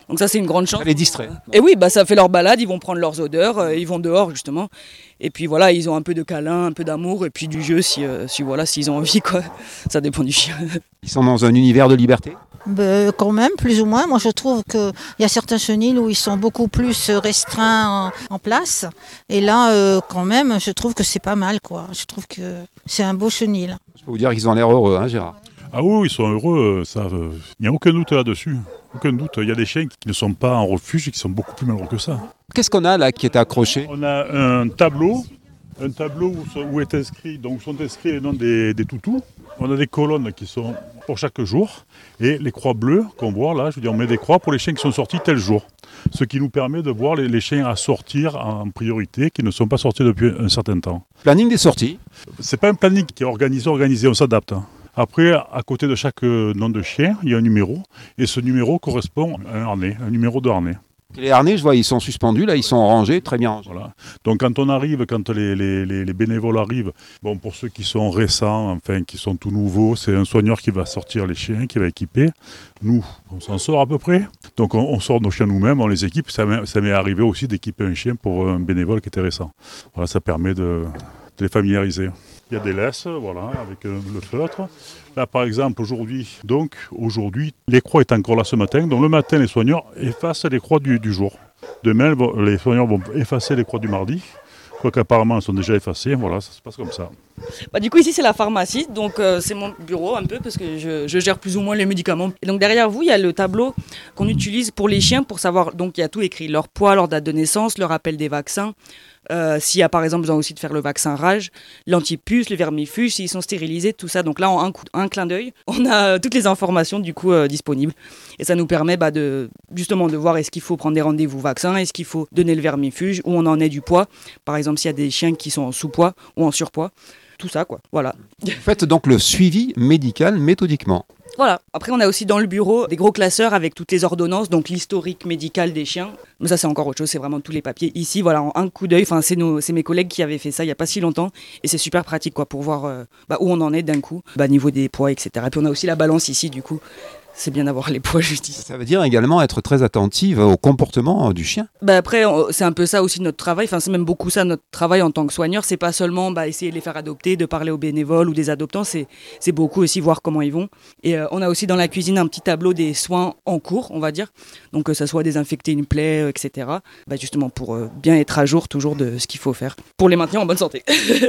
Donc ça, c'est une grande chance. Ça les distrait. Et oui, bah, ça fait leur balade, ils vont prendre leurs odeurs, euh, ils vont dehors justement. Et puis voilà, ils ont un peu de câlin, un peu d'amour, et puis du jeu si, euh, si voilà, s'ils ont envie, quoi. Ça dépend du chien. Ils sont dans un univers de liberté. Ben, quand même, plus ou moins. Moi, je trouve qu'il y a certains chenils où ils sont beaucoup plus restreints en, en place. Et là, euh, quand même, je trouve que c'est pas mal, quoi. Je trouve que c'est un beau chenil. Je peux vous dire qu'ils ont l'air heureux, hein, Gérard. Ah oui, ils sont heureux, ça, euh, il n'y a aucun doute là-dessus. Aucun doute. Il y a des chiens qui ne sont pas en refuge et qui sont beaucoup plus malheureux que ça. Qu'est-ce qu'on a là qui est accroché? On a un tableau, un tableau où, sont- où est inscrit, donc sont inscrits les noms des, des toutous. On a des colonnes qui sont pour chaque jour et les croix bleues qu'on voit là, je veux dire, on met des croix pour les chiens qui sont sortis tel jour. Ce qui nous permet de voir les, les chiens à sortir en priorité qui ne sont pas sortis depuis un certain temps. Planning des sorties. C'est pas un planning qui est organisé, organisé, on s'adapte. hein. Après, à côté de chaque euh, nom de chien, il y a un numéro et ce numéro correspond à un harnais, un numéro de harnais. Les harnais, je vois, ils sont suspendus, là, ils sont rangés, très bien rangés. Voilà. Donc quand on arrive, quand les, les, les, les bénévoles arrivent, bon, pour ceux qui sont récents, enfin qui sont tout nouveaux, c'est un soigneur qui va sortir les chiens, qui va équiper. Nous, on s'en sort à peu près. Donc on, on sort nos chiens nous-mêmes, on les équipe. Ça m'est, ça m'est arrivé aussi d'équiper un chien pour un bénévole qui était récent. Voilà, ça permet de, de les familiariser. Il y a des laisses, voilà, avec euh, le feutre. Là, par exemple, aujourd'hui, donc, aujourd'hui, les croix est encore là ce matin. Donc, le matin, les soigneurs effacent les croix du, du jour. Demain, les soigneurs vont effacer les croix du mardi. Quoique, apparemment, elles sont déjà effacées. Voilà, ça se passe comme ça. Bah, du coup, ici, c'est la pharmacie. Donc, euh, c'est mon bureau un peu parce que je, je gère plus ou moins les médicaments. Et donc, derrière vous, il y a le tableau qu'on utilise pour les chiens pour savoir. Donc, il y a tout écrit, leur poids, leur date de naissance, le rappel des vaccins. Euh, s'il y a par exemple besoin aussi de faire le vaccin rage, l'antipuce, le vermifuge, s'ils sont stérilisés, tout ça. Donc là, en un, coup, un clin d'œil, on a euh, toutes les informations du coup euh, disponibles. Et ça nous permet bah, de, justement de voir est-ce qu'il faut prendre des rendez-vous vaccins, est-ce qu'il faut donner le vermifuge, où on en est du poids. Par exemple, s'il y a des chiens qui sont en sous-poids ou en surpoids. Tout ça, quoi. Voilà. Vous faites donc le suivi médical méthodiquement. Voilà. Après, on a aussi dans le bureau des gros classeurs avec toutes les ordonnances, donc l'historique médical des chiens. Mais ça, c'est encore autre chose, c'est vraiment tous les papiers. Ici, voilà, en un coup d'œil, enfin, c'est, nos, c'est mes collègues qui avaient fait ça il n'y a pas si longtemps. Et c'est super pratique, quoi, pour voir euh, bah, où on en est d'un coup, bah, niveau des poids, et cetera. Et puis, on a aussi la balance ici, du coup. C'est bien d'avoir les poids juste ici. Ça veut dire également être très attentive au comportement du chien. Bah après, on- c'est un peu ça aussi notre travail. Enfin, c'est même beaucoup ça notre travail en tant que soigneur. C'est pas seulement bah, essayer de les faire adopter, de parler aux bénévoles ou des adoptants. C'est, c'est beaucoup aussi voir comment ils vont. Et euh, on a aussi dans la cuisine un petit tableau des soins en cours, on va dire. Donc que ça soit désinfecter une plaie, euh, et cetera. Bah, justement pour euh, bien être à jour toujours de ce qu'il faut faire pour les maintenir en bonne santé.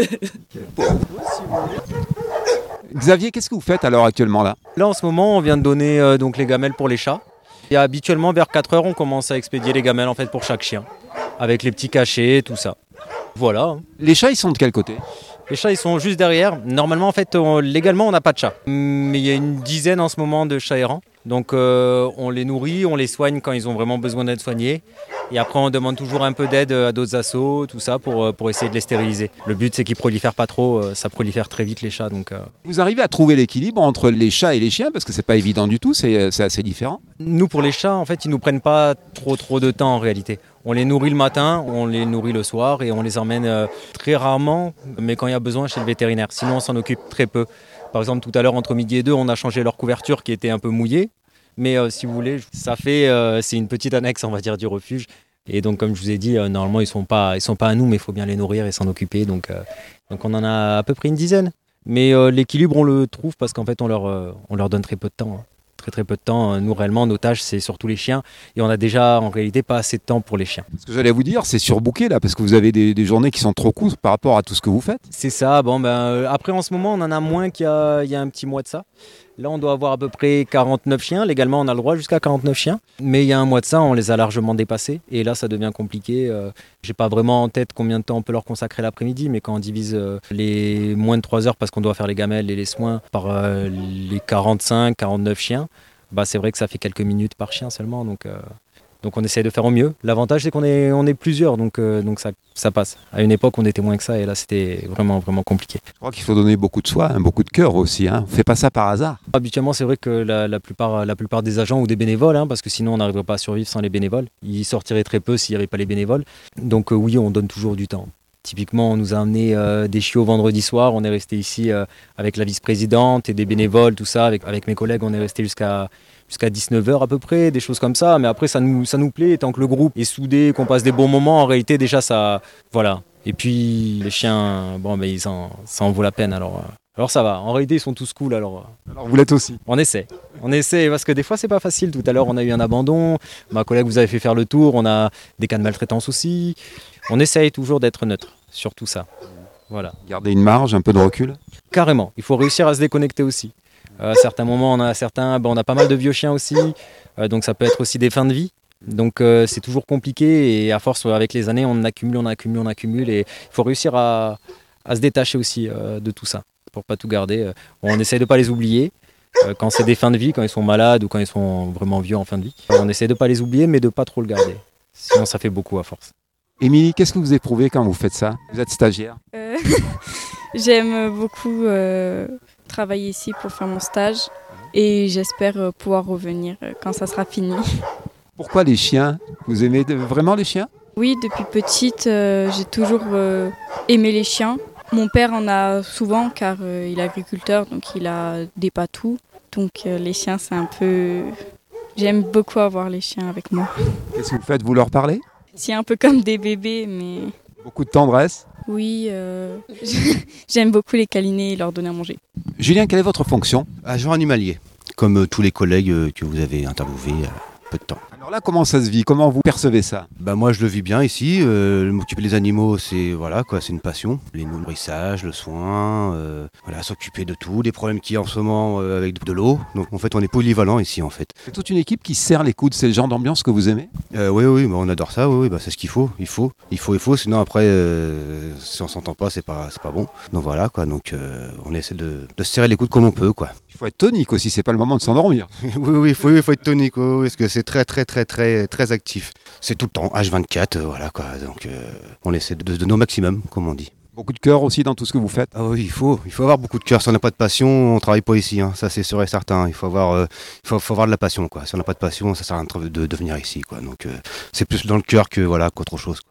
Xavier, qu'est-ce que vous faites alors actuellement là? Là, en ce moment, on vient de donner euh, donc les gamelles pour les chats. Et habituellement, vers quatre heures, on commence à expédier les gamelles en fait, pour chaque chien, avec les petits cachets, tout ça. Voilà. hein. Les chats, ils sont de quel côté? Les chats, ils sont juste derrière. Normalement, en fait, on- légalement, on n'a pas de chat. Mais il y a une dizaine en ce moment de chats errants. Donc, euh, on les nourrit, on les soigne quand ils ont vraiment besoin d'être soignés. Et après, on demande toujours un peu d'aide à d'autres assos, tout ça, pour, euh, pour essayer de les stériliser. Le but, c'est qu'ils prolifèrent pas trop. euh, Ça prolifère très vite, les chats. Donc, euh, Vous arrivez à trouver l'équilibre entre les chats et les chiens parce que c'est pas évident du tout, c'est, c'est assez différent. Nous, pour les chats, en fait, ils nous prennent pas trop trop de temps en réalité. On les nourrit le matin, on les nourrit le soir et on les emmène euh, très rarement, mais quand il y a besoin chez le vétérinaire. Sinon, on s'en occupe très peu. Par exemple, tout à l'heure, entre midi et deux, on a changé leur couverture qui était un peu mouillée. Mais euh, si vous voulez, ça fait, euh, c'est une petite annexe, on va dire, du refuge. Et donc, comme je vous ai dit, euh, normalement, ils sont pas, ils sont pas à nous, mais il faut bien les nourrir et s'en occuper. Donc, euh, donc, on en a à peu près une dizaine. Mais euh, l'équilibre, on le trouve parce qu'en fait, on leur, euh, on leur donne très peu de temps. hein. Très très peu de temps. Nous, réellement, nos tâches, c'est surtout les chiens. Et on a déjà, en réalité, pas assez de temps pour les chiens. Ce que j'allais vous dire, c'est surbooké là parce que vous avez des, des journées qui sont trop courtes par rapport à tout ce que vous faites. C'est ça. Bon, ben, euh, après, en ce moment, on en a moins qu'il y a, il y a un petit mois de ça. Là, on doit avoir à peu près quarante-neuf chiens. Légalement, on a le droit jusqu'à quarante-neuf chiens. Mais il y a un mois de ça, on les a largement dépassés. Et là, ça devient compliqué. Euh, j'ai pas vraiment en tête combien de temps on peut leur consacrer l'après-midi. Mais quand on divise euh, les moins de trois heures parce qu'on doit faire les gamelles et les soins par euh, les quarante-cinq, quarante-neuf chiens, bah, c'est vrai que ça fait quelques minutes par chien seulement. Donc, euh, donc on essaie de faire au mieux. L'avantage, c'est qu'on est, on est plusieurs. Donc, euh, donc ça, ça passe. À une époque, on était moins que ça. Et là, c'était vraiment, vraiment compliqué. Je crois qu'il faut donner beaucoup de soi, hein, beaucoup de cœur aussi. Hein. On fait pas ça par hasard. Habituellement, c'est vrai que la, la, plupart, la plupart des agents ou des bénévoles, hein, parce que sinon on n'arriverait pas à survivre sans les bénévoles, ils sortiraient très peu s'il n'y avait pas les bénévoles. Donc euh, oui, on donne toujours du temps. Typiquement, on nous a amené euh, des chiots vendredi soir, on est resté ici euh, avec la vice-présidente et des bénévoles, tout ça, avec, avec mes collègues, on est resté jusqu'à jusqu'à dix-neuf heures à peu près, des choses comme ça. Mais après, ça nous, ça nous plaît, tant que le groupe est soudé, qu'on passe des bons moments, en réalité, déjà, ça... Voilà. Et puis, les chiens, bon, ben, ils en, ça en vaut la peine, alors... Euh, alors ça va, en réalité, ils sont tous cool, alors... Euh, Alors vous l'êtes aussi. On essaie. On essaie, parce que des fois, c'est pas facile. Tout à l'heure, on a eu un abandon. Ma collègue vous avez fait faire le tour. On a des cas de maltraitance aussi. On essaye toujours d'être neutre sur tout ça. Voilà. Garder une marge, un peu de recul. Carrément. Il faut réussir à se déconnecter aussi. Euh, à certains moments, on a certains, ben, on a pas mal de vieux chiens aussi. Euh, donc ça peut être aussi des fins de vie. Donc euh, c'est toujours compliqué. Et à force, avec les années, on accumule, on accumule, on accumule. Et il faut réussir à, à se détacher aussi euh, de tout ça. Pour pas tout garder. On essaie de pas les oublier. Quand c'est des fins de vie, quand ils sont malades ou quand ils sont vraiment vieux en fin de vie. On essaie de pas les oublier, mais de pas trop le garder. Sinon, ça fait beaucoup à force. Émilie, qu'est-ce que vous éprouvez quand vous faites ça? Vous êtes stagiaire. Euh, J'aime beaucoup euh, travailler ici pour faire mon stage et j'espère pouvoir revenir quand ça sera fini. Pourquoi les chiens? Vous aimez vraiment les chiens? Oui, depuis petite, euh, j'ai toujours euh, aimé les chiens. Mon père en a souvent car euh, il est agriculteur, donc il a des patous. Donc euh, les chiens, c'est un peu... J'aime beaucoup avoir les chiens avec moi. Qu'est-ce que vous faites? Vous leur parlez? C'est un peu comme des bébés, mais... Beaucoup de tendresse? Oui, euh, j'aime beaucoup les câliner et leur donner à manger. Julien, quelle est votre fonction? Agent animalier, comme euh, tous les collègues euh, que vous avez interviewés il y a peu de temps. Alors là, comment ça se vit? Comment vous percevez ça? Bah moi je le vis bien ici, euh, m'occuper des animaux c'est voilà quoi, c'est une passion, les nourrissages, le soin, euh, voilà, s'occuper de tout, des problèmes qu'il y a en ce moment euh, avec de l'eau. Donc en fait on est polyvalent ici en fait. C'est toute une équipe qui serre les coudes, c'est le genre d'ambiance que vous aimez? Euh, oui oui, bah, on adore ça, oui, oui bah, c'est ce qu'il faut, il faut, il faut, il faut, sinon après euh, si on s'entend pas c'est pas c'est pas bon. Donc voilà quoi, donc euh, on essaie de, de se serrer les coudes comme on peut quoi. Il faut être tonique aussi, c'est pas le moment de s'endormir. oui oui, il faut, il faut être tonique, oui, oui, parce que c'est très très très très très actif. C'est tout le temps, H vingt-quatre, euh, voilà quoi. Donc euh, on essaie de donner au maximum, comme on dit. Beaucoup de cœur aussi dans tout ce que vous faites. Ah oui, il faut, il faut avoir beaucoup de cœur. Si on n'a pas de passion, on ne travaille pas ici. Hein. Ça c'est sûr et certain. Il faut avoir, euh, il faut, faut avoir de la passion quoi. Si on n'a pas de passion, ça sert à rien de, de venir ici quoi. Donc euh, c'est plus dans le cœur que voilà qu'autre chose.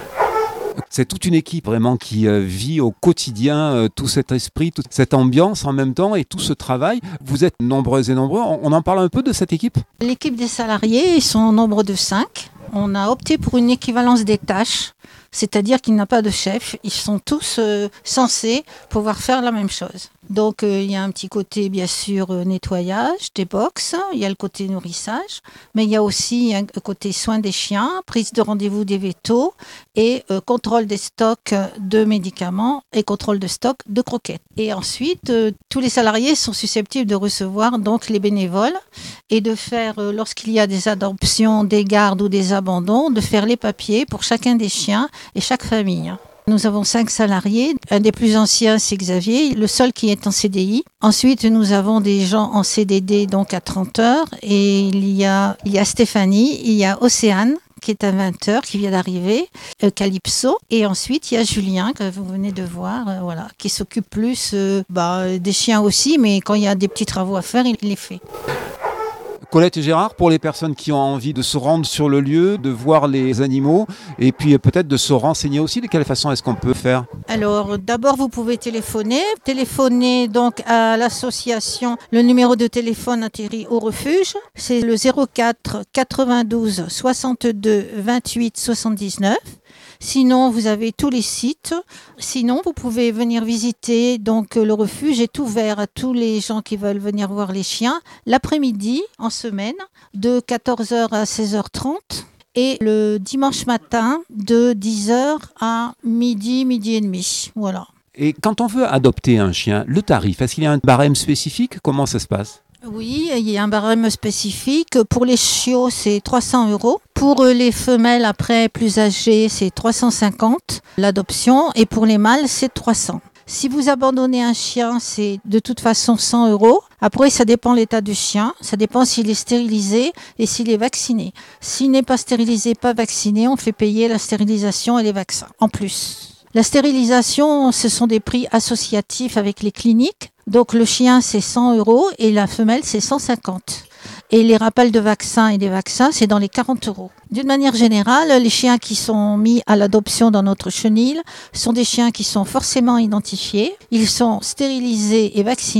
C'est toute une équipe vraiment qui euh, vit au quotidien euh, tout cet esprit, toute cette ambiance en même temps et tout ce travail. Vous êtes nombreuses et nombreux. On, on en parle un peu de cette équipe? L'équipe des salariés, ils sont au nombre de cinq. On a opté pour une équivalence des tâches, c'est-à-dire qu'il n'y a pas de chef. Ils sont tous euh, censés pouvoir faire la même chose. Donc euh, il y a un petit côté bien sûr euh, nettoyage des box, il y a le côté nourrissage, mais il y a aussi un côté soin des chiens, prise de rendez-vous des vétos et euh, contrôle des stocks de médicaments et contrôle de stock de croquettes. Et ensuite, euh, tous les salariés sont susceptibles de recevoir donc les bénévoles et de faire, euh, lorsqu'il y a des adoptions, des gardes ou des abandons, de faire les papiers pour chacun des chiens et chaque famille. Nous avons cinq salariés. Un des plus anciens, c'est Xavier, le seul qui est en C D I. Ensuite, nous avons des gens en C D D, donc à trente heures. Et il y a, il y a Stéphanie, il y a Océane, qui est à vingt heures, qui vient d'arriver, euh, Calypso. Et ensuite, il y a Julien, que vous venez de voir, euh, voilà, qui s'occupe plus euh, bah, des chiens aussi, mais quand il y a des petits travaux à faire, il les fait. Colette et Gérard, pour les personnes qui ont envie de se rendre sur le lieu, de voir les animaux et puis peut-être de se renseigner aussi, de quelle façon est-ce qu'on peut faire? Alors d'abord vous pouvez téléphoner, téléphoner donc à l'association, le numéro de téléphone atterrit au refuge, c'est le zéro quatre quatre-vingt-douze soixante-deux vingt-huit soixante-dix-neuf. Sinon, vous avez tous les sites. Sinon, vous pouvez venir visiter. Donc, le refuge est ouvert à tous les gens qui veulent venir voir les chiens l'après-midi, en semaine, de quatorze heures à seize heures trente. Et le dimanche matin, de dix heures à midi, midi et demi. Voilà. Et quand on veut adopter un chien, le tarif, est-ce qu'il y a un barème spécifique? Comment ça se passe? Oui, il y a un barème spécifique. Pour les chiots, c'est trois cents euros. Pour les femelles, après, plus âgées, c'est trois cent cinquante l'adoption. Et pour les mâles, c'est trois cents. Si vous abandonnez un chien, c'est de toute façon cent euros. Après, ça dépend de l'état du chien. Ça dépend s'il est stérilisé et s'il est vacciné. S'il n'est pas stérilisé, pas vacciné, on fait payer la stérilisation et les vaccins en plus. La stérilisation, ce sont des prix associatifs avec les cliniques. Donc le chien, c'est cent euros et la femelle, c'est cent cinquante. Et les rappels de vaccins et des vaccins, c'est dans les quarante euros. D'une manière générale, les chiens qui sont mis à l'adoption dans notre chenil sont des chiens qui sont forcément identifiés. Ils sont stérilisés et vaccinés.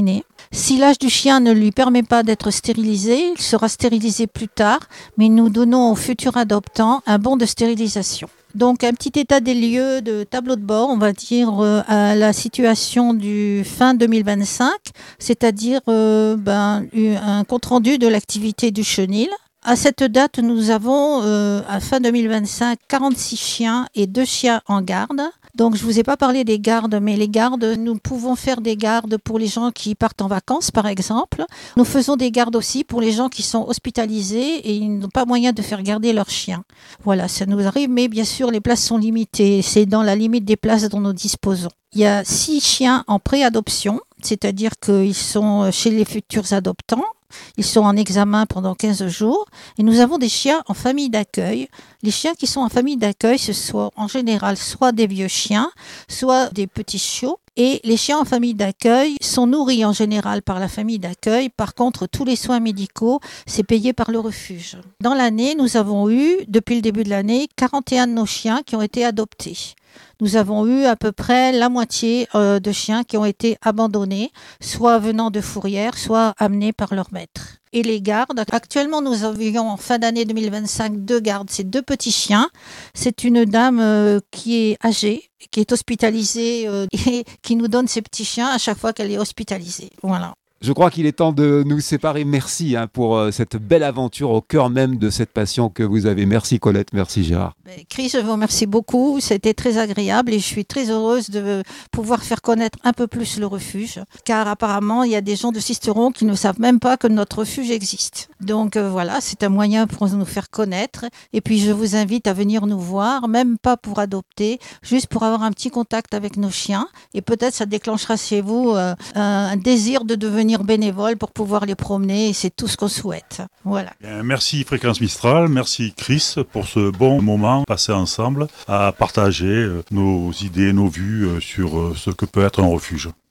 Si l'âge du chien ne lui permet pas d'être stérilisé, il sera stérilisé plus tard, mais nous donnons au futur adoptant un bon de stérilisation. Donc un petit état des lieux de tableau de bord, on va dire, euh, à la situation du fin deux mille vingt-cinq, c'est-à-dire euh, ben, un compte-rendu de l'activité du chenil. À cette date, nous avons, euh, à fin deux mille vingt-cinq, quarante-six chiens et deux chiens en garde. Donc, je ne vous ai pas parlé des gardes, mais les gardes, nous pouvons faire des gardes pour les gens qui partent en vacances, par exemple. Nous faisons des gardes aussi pour les gens qui sont hospitalisés et ils n'ont pas moyen de faire garder leurs chiens. Voilà, ça nous arrive, mais bien sûr, les places sont limitées. C'est dans la limite des places dont nous disposons. Il y a six chiens en préadoption, c'est-à-dire qu'ils sont chez les futurs adoptants. Ils sont en examen pendant quinze jours et nous avons des chiens en famille d'accueil. Les chiens qui sont en famille d'accueil, ce sont en général soit des vieux chiens, soit des petits chiots. Et les chiens en famille d'accueil sont nourris en général par la famille d'accueil. Par contre, tous les soins médicaux, c'est payé par le refuge. Dans l'année, nous avons eu, depuis le début de l'année, quarante et un de nos chiens qui ont été adoptés. Nous avons eu à peu près la moitié euh, de chiens qui ont été abandonnés, soit venant de fourrière, soit amenés par leur maître. Et les gardes, actuellement nous avions en fin d'année deux mille vingt-cinq deux gardes, c'est deux petits chiens. C'est une dame euh, qui est âgée, qui est hospitalisée euh, et qui nous donne ses petits chiens à chaque fois qu'elle est hospitalisée. Voilà. Je crois qu'il est temps de nous séparer. Merci hein, pour euh, cette belle aventure au cœur même de cette passion que vous avez. Merci Colette, merci Gérard. Chris, je vous remercie beaucoup. C'était très agréable et je suis très heureuse de pouvoir faire connaître un peu plus le refuge. Car apparemment, il y a des gens de Sisteron qui ne savent même pas que notre refuge existe. Donc euh, voilà, c'est un moyen pour nous faire connaître. Et puis je vous invite à venir nous voir, même pas pour adopter, juste pour avoir un petit contact avec nos chiens. Et peut-être ça déclenchera chez vous euh, un désir de devenir bénévole pour pouvoir les promener et c'est tout ce qu'on souhaite. Voilà. Bien, merci Fréquence Mistral, merci Chris pour ce bon moment passé ensemble à partager nos idées, nos vues sur ce que peut être un refuge.